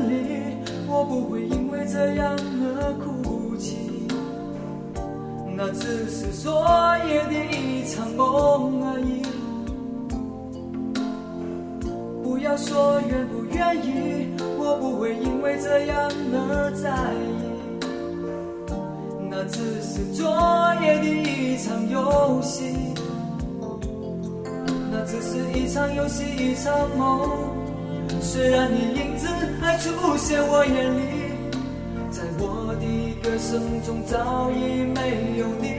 里，我不会因为这样而哭泣，那只是昨夜的一场梦而已。不要说愿不愿意，我不会因为这样而在意，那只是昨夜的一场游戏，那只是一场游戏一场梦。虽然你影子还出现我眼里，在我的歌声中早已没有你，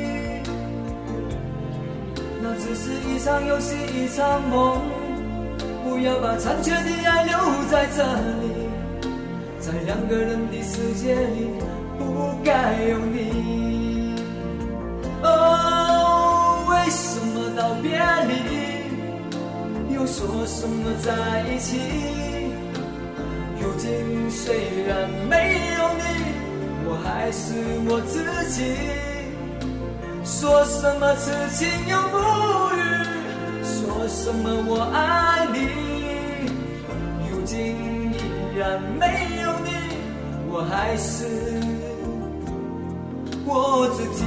那只是一场游戏一场梦。不要把残缺的爱留在这里，在两个人的世界里不该有你。哦，为什么道别离又说什么在一起？如今虽然没有你，我还是我自己。说什么此情永不渝，说什么我爱你，如今依然没有你，我还是我自己。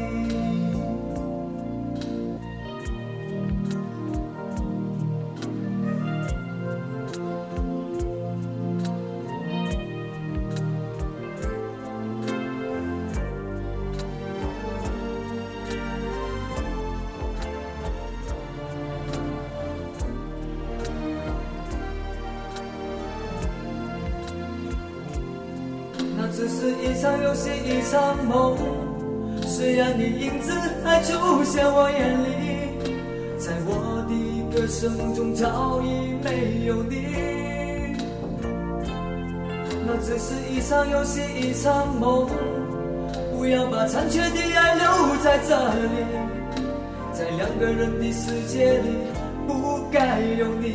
只是一场游戏一场梦，虽然你影子还出现我眼里，在我的歌声中早已没有你，那只是一场游戏一场梦。不要把残缺的爱留在这里，在两个人的世界里不该有你。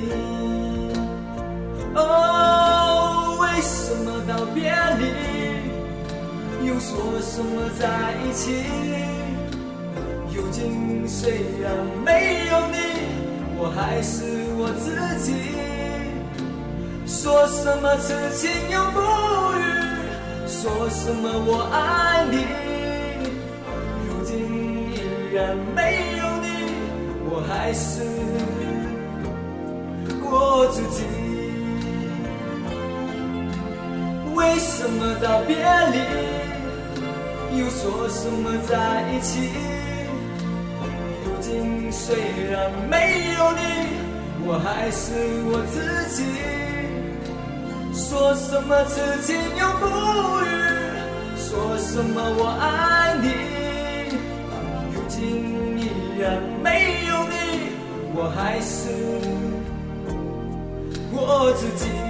哦，为什么道别离又说什么在一起？如今虽然没有你，我还是我自己。说什么此情永不渝，说什么我爱你，如今依然没有你，我还是我自己。为什么道别离又说什么在一起？如今虽然没有你，我还是我自己。说什么此情永不渝，说什么我爱你，如今依然没有你，我还是我自己。